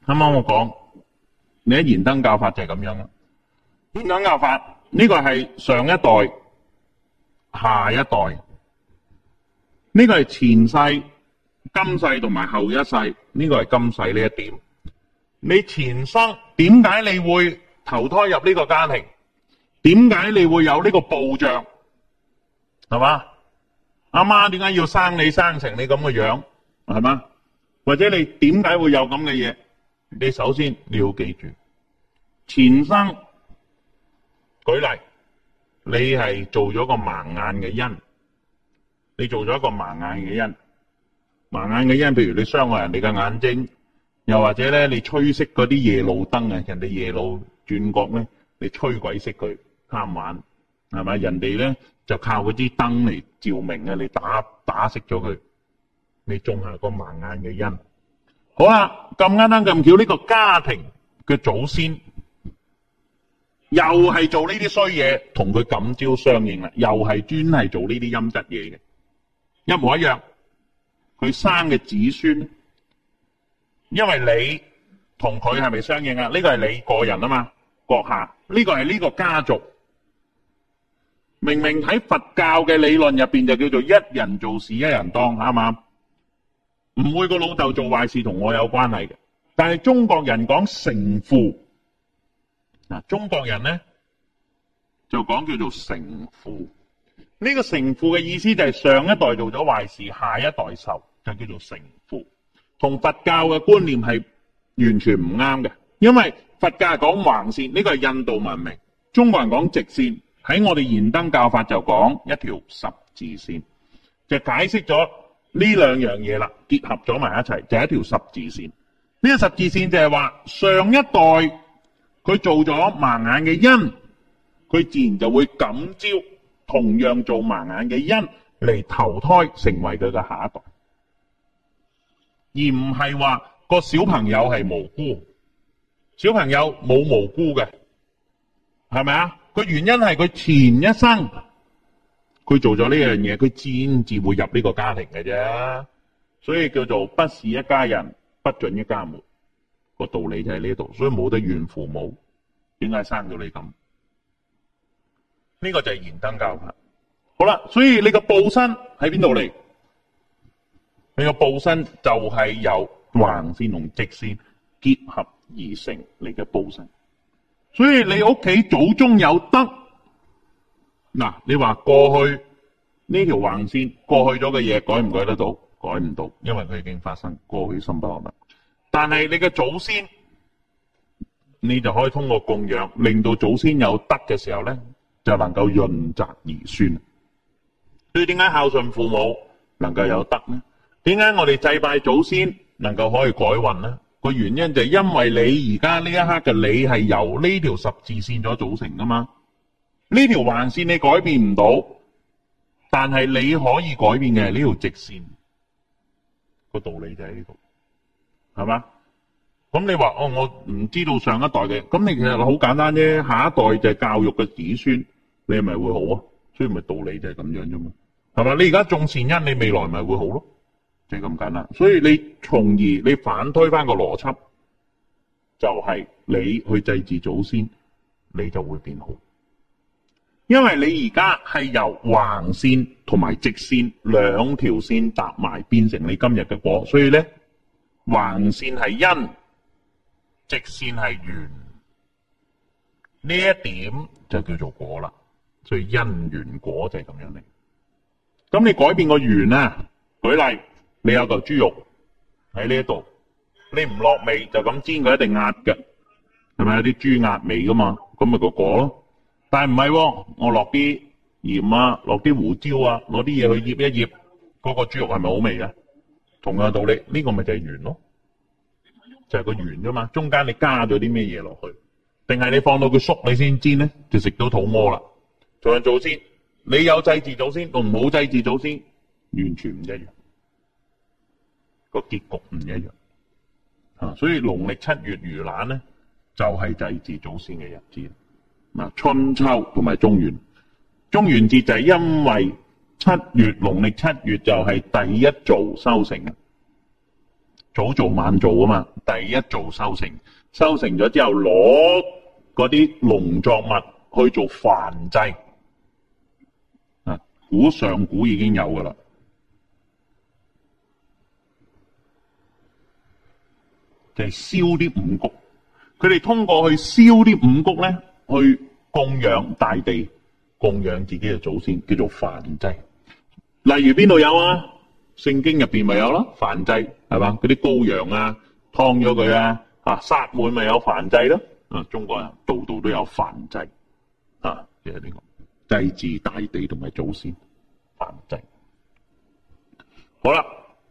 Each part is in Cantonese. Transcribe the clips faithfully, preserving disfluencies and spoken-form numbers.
啱啱我講，你喺燃燈教法就係咁樣啦。燃燈教法呢個係上一代、下一代，呢個係前世、今世同埋後一世，呢個係今世呢一點。你前生點解你會投胎入呢個家庭？點解你會有呢個報障？係嘛？阿媽點解要生你生成你咁嘅樣？係嘛？或者你點解會有咁嘅嘢？你首先你要記住，前生舉例，你係做咗個盲眼嘅因，你做咗一個盲眼嘅因，盲眼嘅因，譬如你傷害人哋嘅眼睛，又或者咧你吹熄嗰啲夜路燈啊，人哋夜路轉角咧，你吹鬼熄佢貪玩，係咪？人哋咧就靠嗰啲燈嚟照明啊，你打打熄咗佢，你種下個盲眼嘅因。好啦，咁啱啱咁巧，呢個家庭嘅祖先又係做呢啲衰嘢，同佢感召相應啦，又係專係做呢啲陰質嘢嘅，一模一樣。佢生嘅子孫，因為你同佢係咪相應啊？呢個係你個人啊嘛，閣下，呢個係呢個家族。明明喺佛教嘅理論入邊就叫做一人做事一人當，啱唔啱？唔會個老豆做壞事同我有關係嘅，但係中國人講承父，嗱，中國人咧就講叫做承父。呢個承父嘅意思就係上一代做咗壞事，下一代受，就叫做承父。同佛教嘅觀念係完全唔啱嘅，因為佛教係講橫線，呢個係印度文明；中國人講直線，喺我哋燃燈教法就講一條十字線，就解釋咗呢兩樣嘢啦，結合咗埋一齊就係一條十字線。呢個十字線就係話上一代佢做咗盲眼嘅因，佢自然就會感召同樣做盲眼嘅因嚟投胎成為佢嘅下一代，而唔係話個小朋友係無辜。小朋友冇無辜嘅，係咪啊？個原因係佢前一生佢做咗呢樣嘢，佢先至會入呢個家庭嘅啫。所以叫做不是一家人，不准一家門。個道理就係呢度，所以冇得怨父母。點解生到你咁？呢個就係燃燈教法。好啦，所以你個報身喺邊度嚟？你個報身就係由橫線同直線結合而成你嘅報身。所以你屋企祖宗有德，嗱，你話過去呢條橫線過去咗嘅嘢改唔改得到？改唔到，因為佢已經發生，過去心不可得。但係你嘅祖先，你就可以通過供養，令到祖先有德嘅時候咧，就能夠潤澤兒孫。所以點解孝順父母能夠有德呢？點解我哋祭拜祖先能夠可以改運呢？個原因就係因為你而家呢一刻嘅你係由呢條十字線所組成噶嘛。呢條橫線你改變唔到，但係你可以改變嘅係呢條直線。個道理就喺呢度，係嘛？咁你話哦，我唔知道上一代嘅，咁你其實好簡單啫。下一代就係教育嘅子孫，你係咪會好啊？所以咪道理就係咁樣啫嘛，係嘛？你而家種善因，你未來咪會好咯，就係咁簡單。所以你從而你反推翻個邏輯，就係你去祭祀祖先，你就會變好。因為你而家係由橫線同埋直線兩條線搭埋變成你今日嘅果，所以咧橫線係因，直線係緣，呢一點就叫做果啦。所以因緣果就係咁樣嚟。咁你改變個緣啊，舉例你有嚿豬肉喺呢一度，你唔落味就咁煎佢一定壓嘅，係咪有啲豬壓味噶嘛？咁咪個果咯。但係唔係，我落啲鹽啊，落啲胡椒啊，攞啲嘢去醃一醃，嗰個豬肉係咪好味嘅？同樣道理，呢個咪就係緣咯，就係個緣啫嘛。中間你加咗啲咩嘢落去，定係你放到佢熟你先煎咧，就食到肚屙啦。同樣祖先，你有祭祀祖先同冇祭祀祖先，完全唔一樣，個結局唔一樣啊。所以農曆七月盂蘭咧，就係祭祀祖先嘅日子。嗱，春秋同埋中元，中元節就係因為七月農曆七月就係第一造收成， 早做晚做啊嘛，第一做收成，收成咗之後攞嗰啲農作物去做燔祭。啊，古上古已經有噶啦。就係燒啲五穀，佢哋通過去燒啲五穀咧，去供養大地，供養自己嘅祖先，叫做燔祭。例如邊度有啊？聖經入邊咪有咯，燔祭係嘛？嗰啲羔羊啊，劏咗佢啊，啊撒滿咪有燔祭咯。啊，中國人度度都有燔祭啊，即係呢個祭祀大地同埋祖先燔祭。好啦。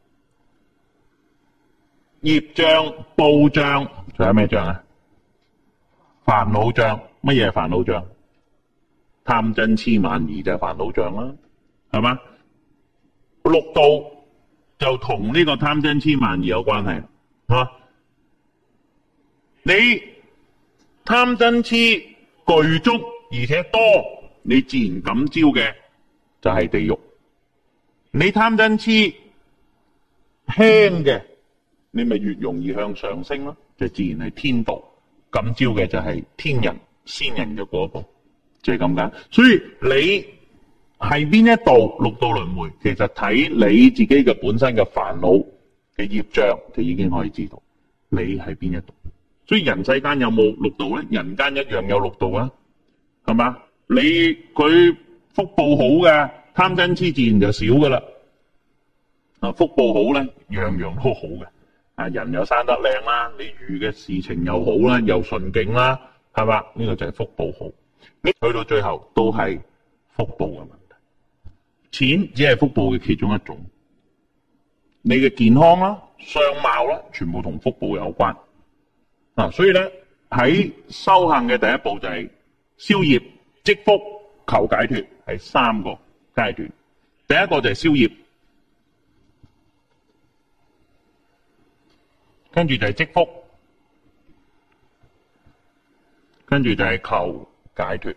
業障、報障，仲有咩障啊？煩惱障，乜嘢係煩惱障？貪嗔癡慢疑就係煩惱障啦，係嘛？六道就同呢個貪嗔癡慢疑有關係，吓你貪嗔癡具足而且多，你自然感召嘅就係地獄；你貪嗔癡輕嘅，你咪越容易向上升咯，就自然係天道。感召嘅就係天人、仙人嘅嗰一步，就係咁解。所以你係邊一道六道輪迴，其實睇你自己嘅本身嘅煩惱嘅業障，就已經可以知道你係邊一道。所以人世間有冇六道咧？人間一樣有六道啊，係嘛？你佢福報好嘅，貪嗔癡自然就少噶啦。啊，福報好咧，樣樣都好嘅。啊，人又生得靚啦，你遇嘅事情又好啦，又順境啦，係嘛？呢個就係福報好。你去到最後都係福報嘅問題。錢只係福報嘅其中一種。你嘅健康啦、相貌啦，全部同福報有關。啊，所以咧喺修行嘅第一步就係消業、積福、求解脫，係三個階段。第一個就係消業。跟住就係積福，跟住就係求解脫。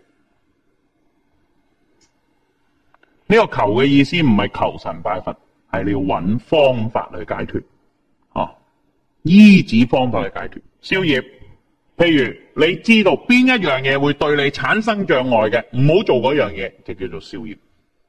呢個求嘅意思唔係求神拜佛，係你要揾方法去解脫。哦，依止方法去解脫。消業，譬如你知道邊一樣嘢會對你產生障礙嘅，唔好做嗰樣嘢，就叫做消業，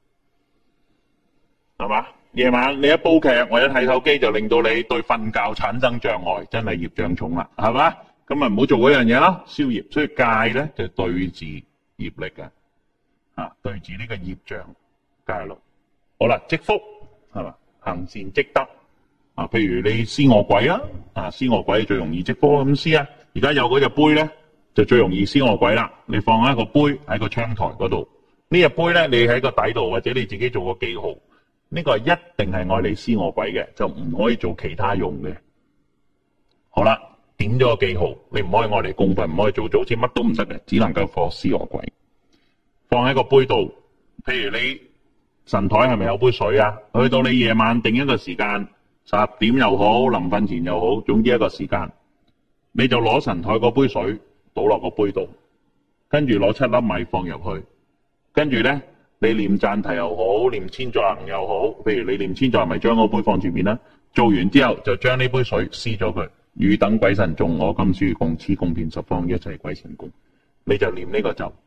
係嘛？夜晚你一煲劇或者睇手機就令到你對瞓覺產生障礙，真係業障重啦，係嘛？咁咪唔好做嗰樣嘢啦，消業。所以戒咧就對治業力嘅，啊對治呢個業障戒律。好啦，積福係嘛？行善積德啊，譬如你施餓鬼啊，啊施餓鬼最容易積福咁施啊。而家有嗰隻杯咧，就最容易施餓鬼啦。你放喺個杯喺個窗台嗰度，呢隻杯咧你喺個底度或者你自己做個記號。呢個係一定係愛嚟施餓鬼嘅，就唔可以做其他用嘅。好啦，點咗個記號，你唔可以愛嚟供奉，唔可以做祖先，乜都唔得嘅，只能夠放施餓鬼。放喺個杯度，譬如你神台係咪有杯水啊？去到你夜晚定一個時間，十點又好，臨瞓前又好，總之一個時間，你就攞神台嗰杯水倒落個杯度，跟住攞七粒米放入去，跟住咧。你念讚題又好，念千載行又好，譬如你念千載行咪將嗰杯放住面啦。做完之後就將呢杯水施咗佢，汝等鬼神眾，我今書供，此供遍十方一切鬼神供。你就念呢個咒，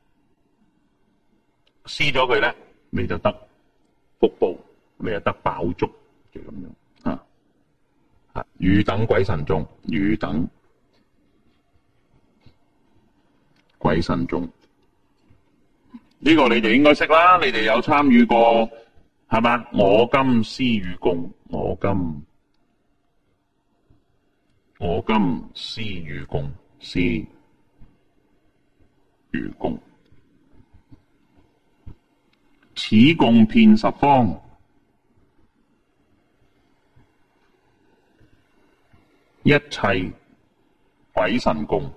施咗佢咧，你就得福報，你就得飽足，就咁樣啊。啊，汝等鬼神眾，汝等鬼神眾。呢個你哋應該識啦，你哋有參與過係嘛？我今施與供，我今我今施與供，施與供，此供遍十方，一切鬼神供。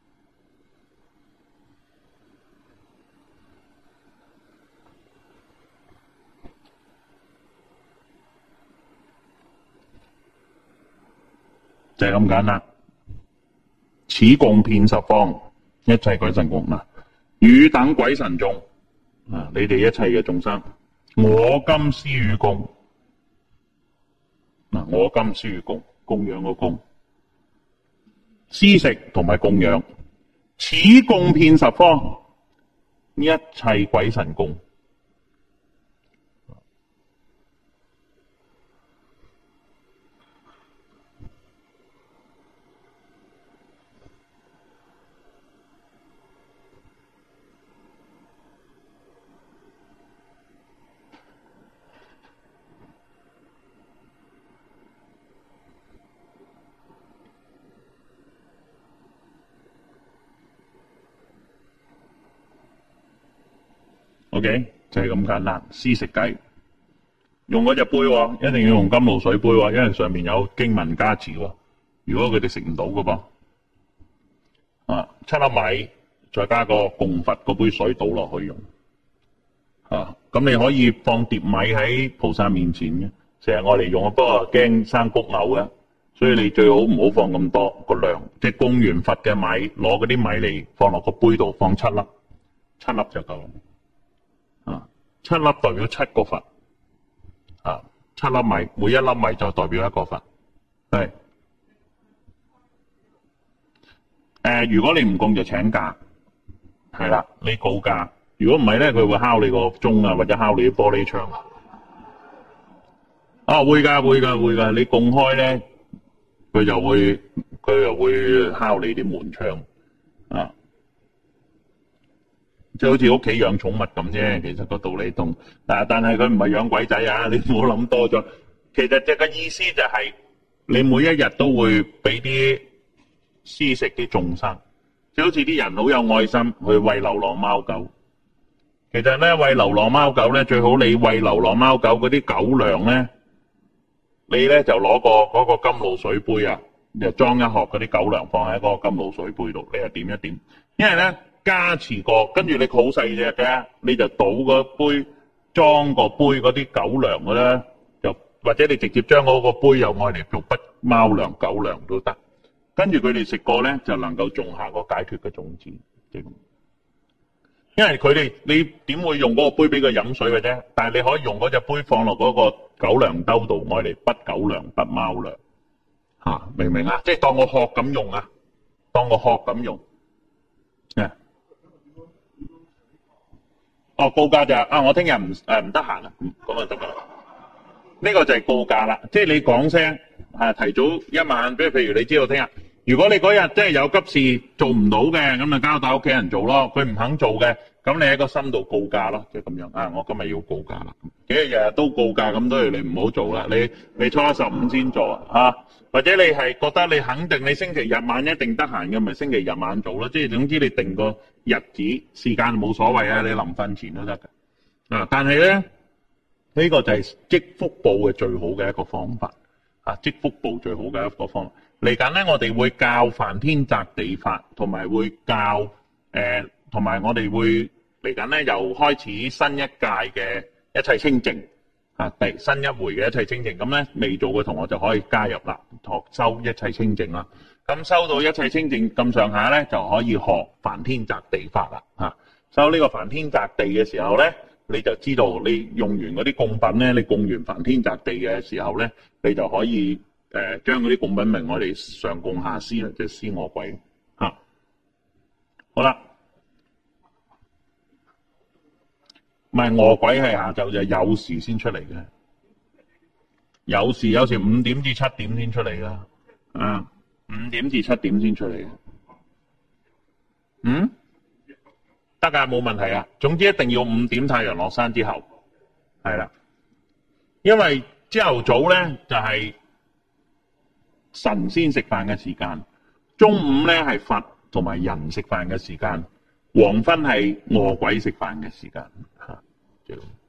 就係咁簡單，此供遍十方，一切鬼神供嗱，汝等鬼神眾啊，你哋一切嘅眾生，我今施與供嗱，我今施與供， 供養個供，施食同埋供養，此供遍十方，一切鬼神供。OK， 就係咁簡單。施食雞，用嗰隻杯喎，一定要用金露水杯喎，因為上面有經文加持喎。如果佢哋食唔到嘅噃，啊，七粒米再加個供佛嗰杯水倒落去用，啊，咁你可以放碟米喺菩薩面前嘅，成日我嚟用，不過驚生谷藕嘅，所以你最好唔好放咁多個量，即係供完佛嘅米，攞嗰啲米嚟放落個杯度，放七粒，七粒就夠啦。啊，七粒代表七個佛，啊，七粒米，每一粒米就代表一個佛，係。誒、呃，如果你唔供就請假，係啦，你告假。如果唔係咧，佢會敲你個鐘啊，或者敲你啲玻璃窗。啊，會㗎，會㗎，會㗎。你供開咧，佢就會佢就會敲你啲門窗，啊。即係好似屋企養寵物咁啫，其實個道理同，但但係佢唔係養鬼仔啊！你唔好諗多咗。其實即係個意思就係，你每一日都會俾啲施食啲眾生，即係好似啲人好有愛心去餵流浪貓狗。其實咧餵流浪貓狗咧，最好你餵流浪貓狗嗰啲狗糧咧，你咧就攞個嗰個金露水杯啊，就裝一盒嗰啲狗糧放喺嗰個金露水杯度，你就點一點，因為咧。加持過，跟住你好細隻嘅，你就倒個杯，裝個杯嗰啲狗糧嘅咧，就或者你直接將嗰個杯又愛嚟做不貓糧、狗糧都得。跟住佢哋食過咧，就能夠種下個解脫嘅種子，即係咁。因為佢哋你點會用嗰個杯俾佢飲水嘅啫？但係你可以用嗰隻杯放落嗰個狗糧兜度，愛嚟不狗糧、不貓糧。嚇、啊，明唔明啊？即係當個殼咁用啊，當個殼咁用。誒。哦，告假就啊，我聽日唔誒唔得閒啦，咁啊得噶啦。呢個就係告假啦，即係你講聲啊，提早一晚，比如譬如你知道聽日，如果你嗰日即係有急事做唔到嘅，咁咪交代屋企人做咯。佢唔肯做嘅，咁你喺個心度告假咯，就咁樣啊。我今日要告假啦，幾日日日都告假，咁都係你唔好做啦。你你初一十五先做啊，或者你係覺得你肯定你星期日晚一定得閒嘅，咪星期日晚做咯。即係總之你定個日子時間冇所謂啊，你臨瞓前都得嘅啊。但係咧呢、呢個就係積福報嘅最好嘅一個方法啊，積福報最好嘅一個方法。嚟緊咧，我哋會教梵天擇地法，同埋會教誒，同、呃、埋我哋會嚟緊咧，又開始新一屆嘅一切清淨啊，第新一回嘅一切清淨。咁咧未做嘅同學就可以加入啦，學修一切清淨啦。咁收到一切清淨咁上下咧，就可以學梵天擇地法啦嚇。收呢個梵天擇地嘅時候咧，你就知道你用完嗰啲供品咧，你供完梵天擇地嘅時候咧，你就可以誒將嗰啲供品名我哋上供下施啦，即係施餓鬼嚇。好啦，唔係餓鬼係下晝就有時先出嚟嘅，有時有時五點至七點先出嚟噶，啊。五點至七點先出嚟嘅，嗯，得噶，冇問題啊。總之一定要五點太陽落山之後，係啦，因為朝頭早咧就係、是、神仙食飯嘅時間，中午咧係佛同埋人食飯嘅時間，黃昏係餓鬼食飯嘅時間，吓、啊。